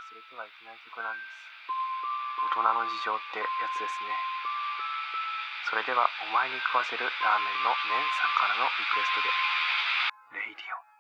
忘れてはいけない曲なんです。大人の事情ってやつですね。それではお前に食わせるラーメンの麺さんからのリクエストでレイディオ。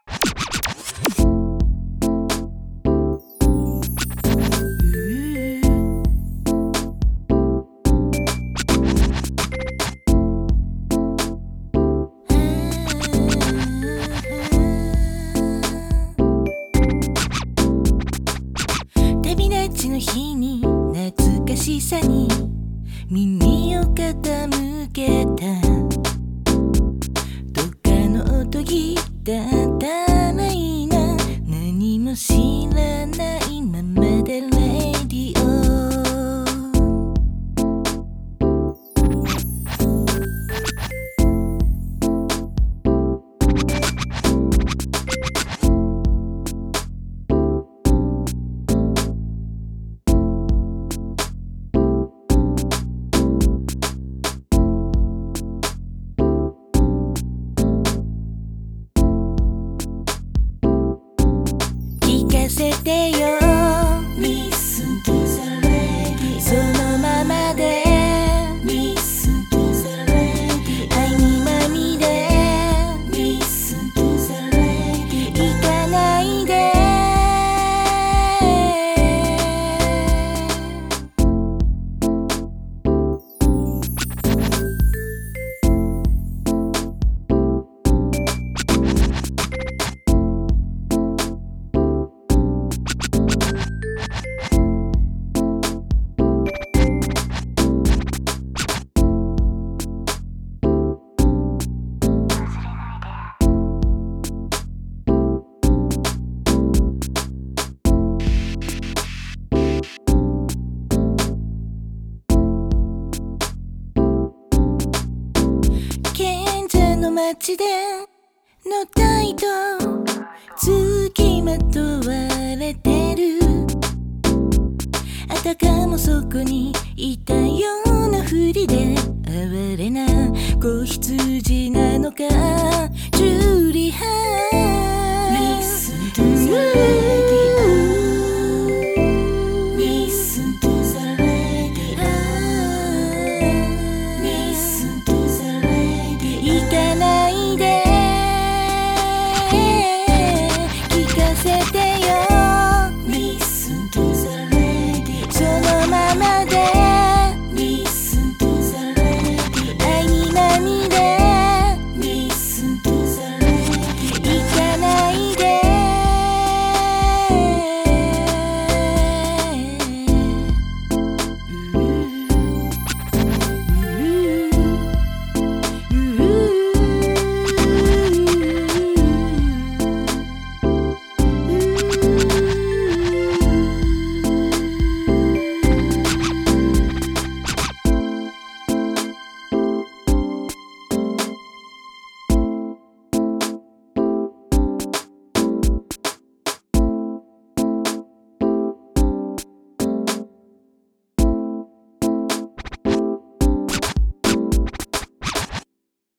旅立ちの日に懐かしさに耳を傾けたどっかの音ギターたらいな何も知らないままでレディオ聞かせてよ Listen to the radio そのままで Listen to the radio 愛にまみれ Listen to the radio 行かないで賢者の街でのタイト